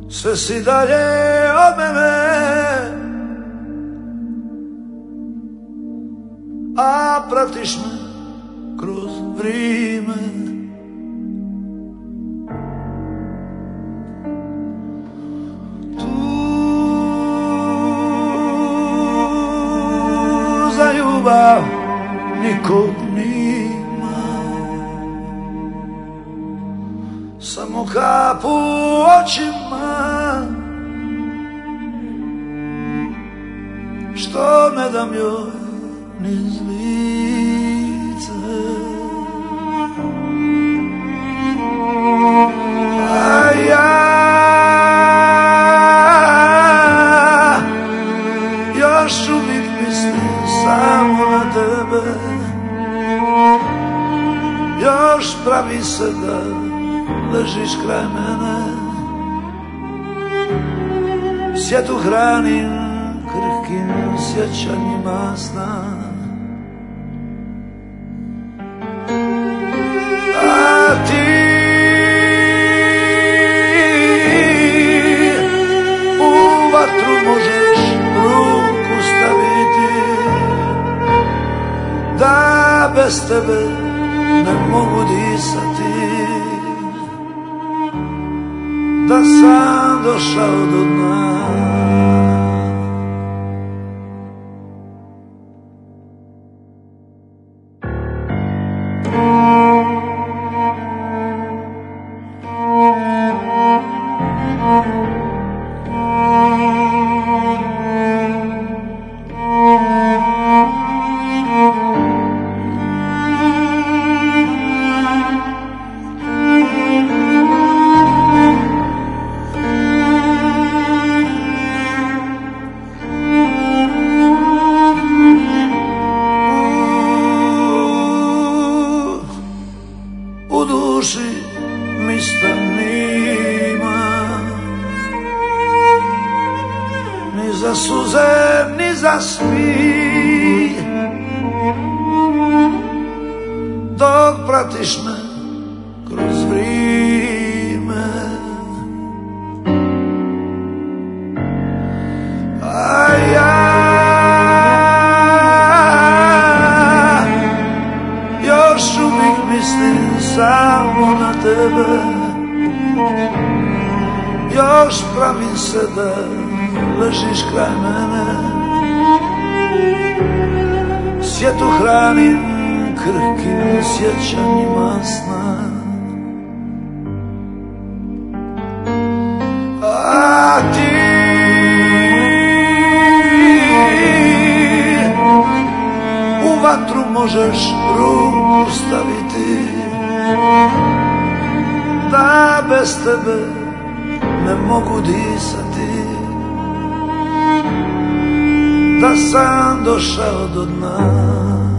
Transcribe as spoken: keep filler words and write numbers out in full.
sve si dalje od mene, a pratiš me kroz vrijeme. Tu za ljubav nikog nima, samo kap u očima, što ne dam joj niz lice. A ja još uvijek mislim samo na tebe, još pravi se da ležiš kraj mene, svijetu hranim krhkim sjećanjima sna. A ti u vatru možeš ruku staviti, da bez tebe ne mogu disati, da sam došao do dna. U duši mi stanima, ni za suze, ni za smih, dok pratiš me kroz vrijeme. A ja još uvijek mislim samo na tebe, još pravim se da ležiš kraj mene, svijetu hranim krhkim sjećanjima sna. A ti u vatru možeš ruku staviti, da bez tebe ne mogu disati, da sam došao do dna.